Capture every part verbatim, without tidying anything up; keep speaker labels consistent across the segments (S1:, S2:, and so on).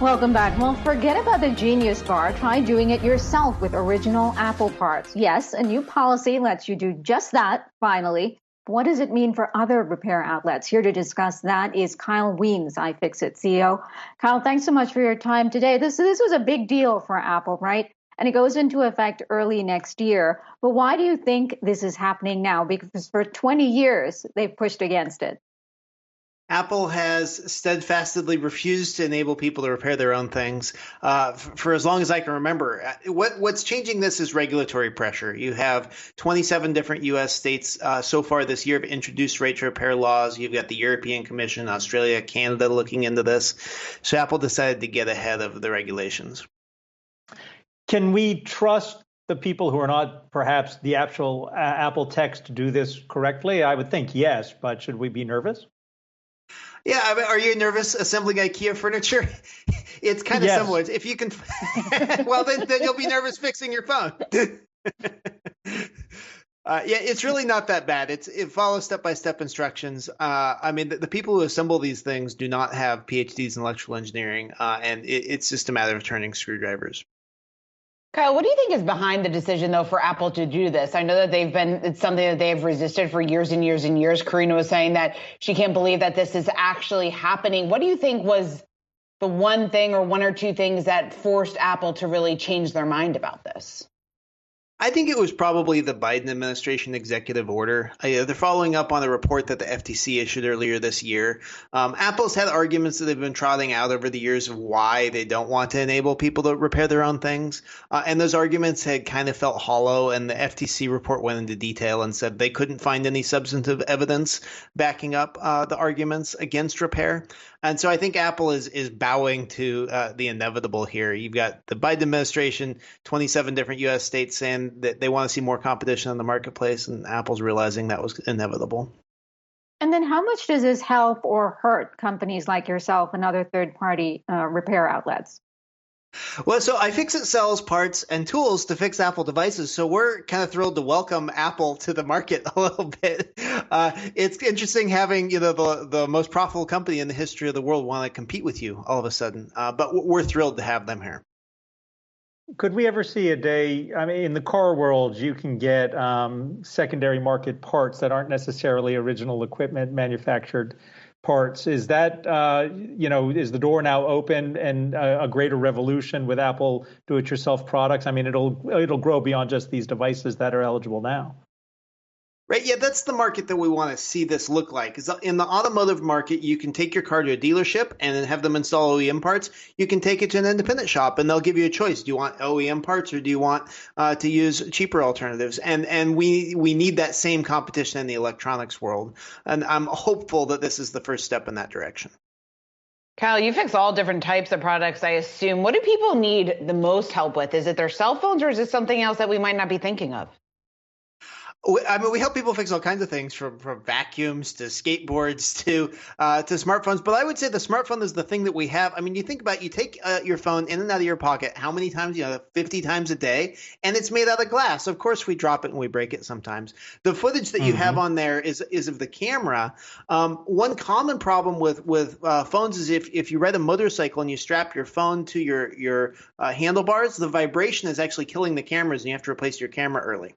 S1: Welcome back. Well, forget about the Genius Bar. Try doing it yourself with original Apple parts. Yes, a new policy lets you do just that, finally. What does it mean for other repair outlets? Here to discuss that is Kyle Wiens, iFixit C E O. Kyle, thanks so much for your time today. This, this was a big deal for Apple, right? And it goes into effect early next year. But why do you think this is happening now? Because for twenty years, they've pushed against it.
S2: Apple has steadfastly refused to enable people to repair their own things uh, for, for as long as I can remember. What, what's changing this is regulatory pressure. You have twenty-seven different U S states uh, so far this year have introduced right to repair laws. You've got the European Commission, Australia, Canada looking into this. So Apple decided to get ahead of the regulations.
S3: Can we trust the people who are not perhaps the actual uh, Apple techs to do this correctly? I would think yes, but should we be nervous?
S2: Yeah, I mean, are you nervous assembling IKEA furniture? It's kind of
S3: yes.
S2: similar. If you can, well, then, then you'll be nervous fixing your phone. uh, yeah, it's really not that bad. It's it follows step-by-step instructions. Uh, I mean, the, the people who assemble these things do not have P H Ds in electrical engineering, uh, and it, it's just a matter of turning screwdrivers.
S4: Kyle, what do you think is behind the decision, though, for Apple to do this? I know that they've been, it's something that they've resisted for years and years and years. Karina was saying that she can't believe that this is actually happening. What do you think was the one thing or one or two things that forced Apple to really change their mind about this?
S2: I think it was probably the Biden administration executive order. Uh, they're following up on a report that the F T C issued earlier this year. Um, Apple's had arguments that they've been trotting out over the years of why they don't want to enable people to repair their own things. Uh, and those arguments had kind of felt hollow. And the F T C report went into detail and said they couldn't find any substantive evidence backing up uh, the arguments against repair. And so I think Apple is is bowing to uh, the inevitable here. You've got the Biden administration, twenty-seven different U S states saying that they want to see more competition in the marketplace, and Apple's realizing that was inevitable.
S1: And then how much does this help or hurt companies like yourself and other third-party uh, repair outlets?
S2: Well, so iFixit sells parts and tools to fix Apple devices, so we're kind of thrilled to welcome Apple to the market a little bit. Uh, it's interesting having you know the the most profitable company in the history of the world want to compete with you all of a sudden, uh, but we're thrilled to have them here.
S3: Could we ever see a day, I mean, in the car world, you can get um, secondary market parts that aren't necessarily original equipment manufactured parts. Is that, uh, you know, is the door now open and a, a greater revolution with Apple do-it-yourself products? I mean, it'll it'll grow beyond just these devices that are eligible now.
S2: Right. Yeah, that's the market that we want to see this look like. Is in the automotive market, you can take your car to a dealership and then have them install O E M parts. You can take it to an independent shop and they'll give you a choice. Do you want O E M parts or do you want uh, to use cheaper alternatives? And and we we need that same competition in the electronics world. And I'm hopeful that this is the first step in that direction.
S4: Kyle, you fix all different types of products, I assume. What do people need the most help with? Is it their cell phones or is it something else that we might not be thinking of?
S2: I mean, we help people fix all kinds of things, from, from vacuums to skateboards to uh, to smartphones. But I would say the smartphone is the thing that we have. I mean, you think about it, you take uh, your phone in and out of your pocket how many times? You know, fifty times a day, and it's made out of glass. Of course, we drop it and we break it sometimes. The footage that you mm-hmm. have on there is is of the camera. Um, one common problem with with uh, phones is if if you ride a motorcycle and you strap your phone to your your uh, handlebars, the vibration is actually killing the cameras, and you have to replace your camera early.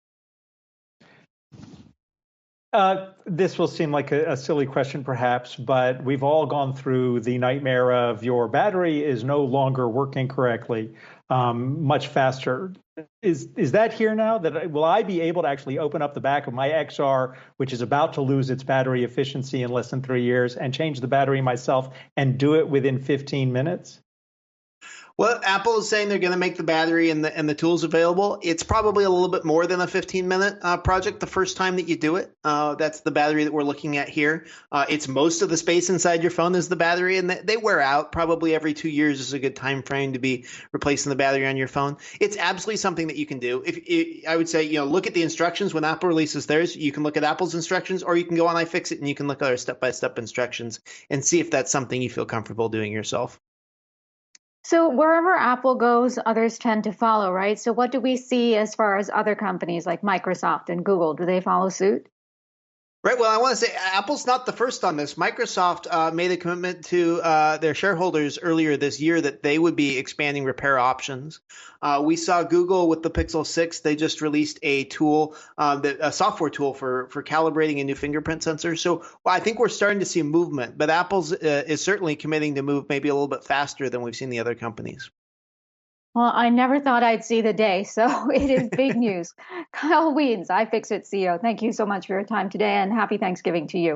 S3: Uh, this will seem like a, a silly question, perhaps, but we've all gone through the nightmare of your battery is no longer working correctly, um, much faster. Is is that here now? That will I be able to actually open up the back of my X R, which is about to lose its battery efficiency in less than three years, and change the battery myself and do it within fifteen minutes?
S2: Well, Apple is saying they're going to make the battery and the and the tools available. It's probably a little bit more than a fifteen minute uh, project the first time that you do it. Uh, that's the battery that we're looking at here. Uh, it's most of the space inside your phone is the battery, and they wear out. Probably every two years is a good time frame to be replacing the battery on your phone. It's absolutely something that you can do. If it, I would say, you know, look at the instructions when Apple releases theirs. You can look at Apple's instructions, or you can go on iFixit and you can look at our step by step instructions and see if that's something you feel comfortable doing yourself.
S1: So wherever Apple goes, others tend to follow, right? So what do we see as far as other companies like Microsoft and Google? Do they follow suit?
S2: Right. Well, I want to say Apple's not the first on this. Microsoft uh, made a commitment to uh, their shareholders earlier this year that they would be expanding repair options. Uh, we saw Google with the Pixel six. They just released a tool, uh, that, a software tool for for calibrating a new fingerprint sensor. So well, I think we're starting to see movement, but Apple's uh, is certainly committing to move maybe a little bit faster than we've seen the other companies.
S1: Well, I never thought I'd see the day, so it is big news. Kyle Wiens, iFixit C E O, thank you so much for your time today, and happy Thanksgiving to you.